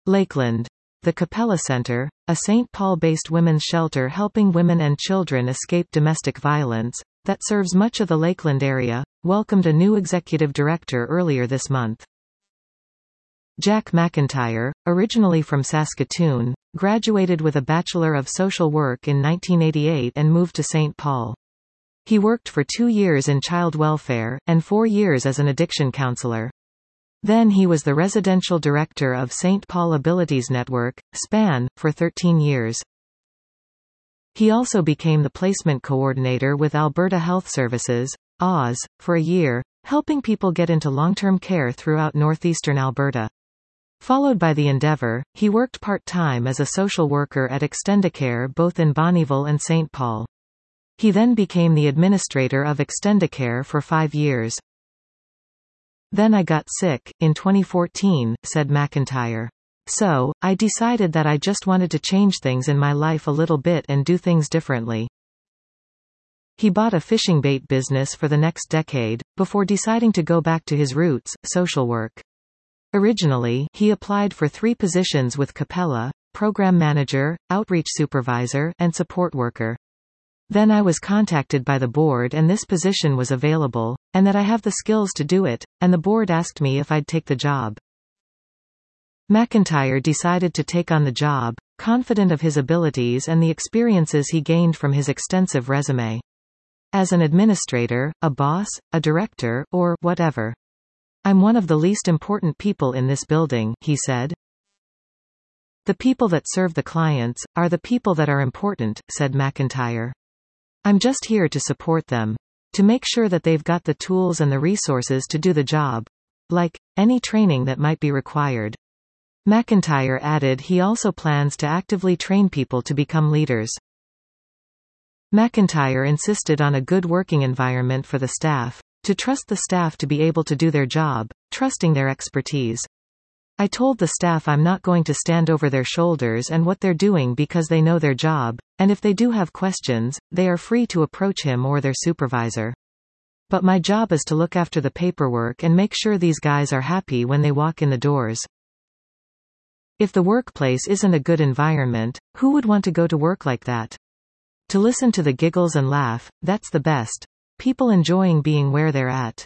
Lakeland. The Capella Center, a St. Paul-based women's shelter helping women and children escape domestic violence, that serves much of the Lakeland area, welcomed a new executive director earlier this month. Jack McIntyre, originally from Saskatoon, graduated with a Bachelor of Social Work in 1988 and moved to St. Paul. He worked for 2 years in child welfare, and 4 years as an addiction counselor. Then he was the residential director of St. Paul Abilities Network, SPAN, for 13 years. He also became the placement coordinator with Alberta Health Services, AHS, for a year, helping people get into long-term care throughout northeastern Alberta. Followed by the endeavor, he worked part-time as a social worker at Extendicare both in Bonnyville and St. Paul. He then became the administrator of Extendicare for 5 years. Then I got sick, in 2014, said McIntyre. So, I decided that I just wanted to change things in my life a little bit and do things differently. He bought a fishing bait business for the next decade, before deciding to go back to his roots, social work. Originally, he applied for 3 positions with Capella: program manager, outreach supervisor, and support worker. Then I was contacted by the board and this position was available, and that I have the skills to do it, and the board asked me if I'd take the job. McIntyre decided to take on the job, confident of his abilities and the experiences he gained from his extensive resume. As an administrator, a boss, a director, or whatever. I'm one of the least important people in this building, he said. The people that serve the clients are the people that are important, said McIntyre. I'm just here to support them. To make sure that they've got the tools and the resources to do the job. Like, any training that might be required. McIntyre added he also plans to actively train people to become leaders. McIntyre insisted on a good working environment for the staff, to trust the staff to be able to do their job, trusting their expertise. I told the staff I'm not going to stand over their shoulders and what they're doing because they know their job, and if they do have questions, they are free to approach him or their supervisor. But my job is to look after the paperwork and make sure these guys are happy when they walk in the doors. If the workplace isn't a good environment, who would want to go to work like that? To listen to the giggles and laugh, that's the best. People enjoying being where they're at.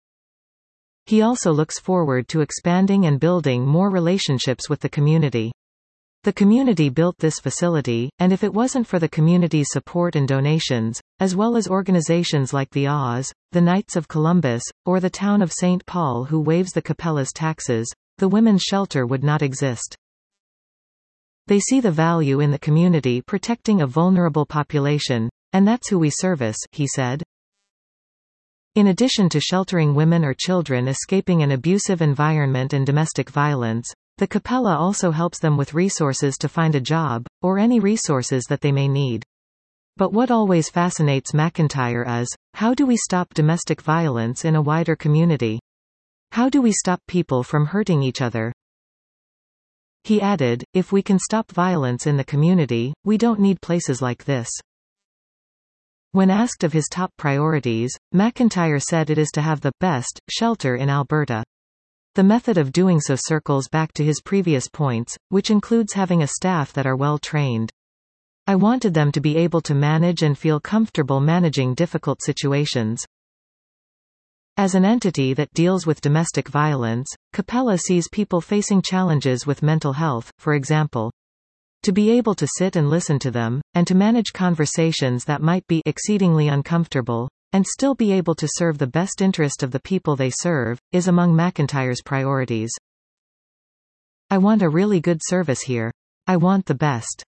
He also looks forward to expanding and building more relationships with the community. The community built this facility, and if it wasn't for the community's support and donations, as well as organizations like the AHS, the Knights of Columbus, or the town of St. Paul who waives the Capella's taxes, the women's shelter would not exist. They see the value in the community protecting a vulnerable population, and that's who we service, he said. In addition to sheltering women or children escaping an abusive environment and domestic violence, the Capella also helps them with resources to find a job, or any resources that they may need. But what always fascinates McIntyre is, how do we stop domestic violence in a wider community? How do we stop people from hurting each other? He added, if we can stop violence in the community, we don't need places like this. When asked of his top priorities, McIntyre said it is to have the best shelter in Alberta. The method of doing so circles back to his previous points, which includes having a staff that are well trained. I wanted them to be able to manage and feel comfortable managing difficult situations. As an entity that deals with domestic violence, Capella sees people facing challenges with mental health, for example. To be able to sit and listen to them, and to manage conversations that might be exceedingly uncomfortable, and still be able to serve the best interest of the people they serve, is among McIntyre's priorities. I want a really good service here. I want the best.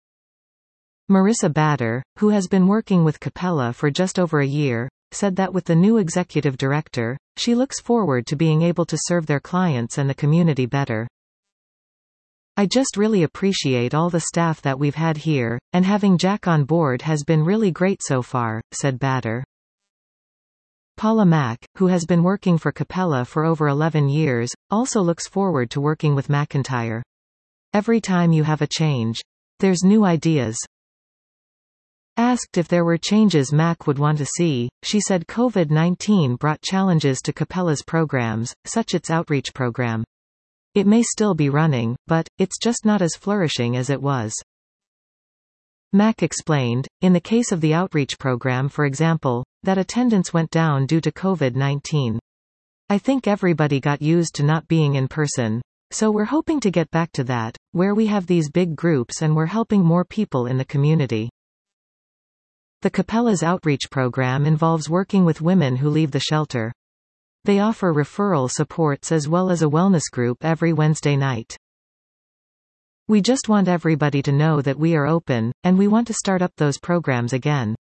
Marissa Bader, who has been working with Capella for just over a year, said that with the new executive director, she looks forward to being able to serve their clients and the community better. I just really appreciate all the staff that we've had here, and having Jack on board has been really great so far, said Bader. Paula Mack, who has been working for Capella for over 11 years, also looks forward to working with McIntyre. Every time you have a change, there's new ideas. Asked if there were changes Mack would want to see, she said COVID-19 brought challenges to Capella's programs, such its outreach program. It may still be running, but it's just not as flourishing as it was. Mack explained, in the case of the outreach program for example, that attendance went down due to COVID-19. I think everybody got used to not being in person. So we're hoping to get back to that, where we have these big groups and we're helping more people in the community. The Capella's outreach program involves working with women who leave the shelter. They offer referral supports as well as a wellness group every Wednesday night. We just want everybody to know that we are open, and we want to start up those programs again.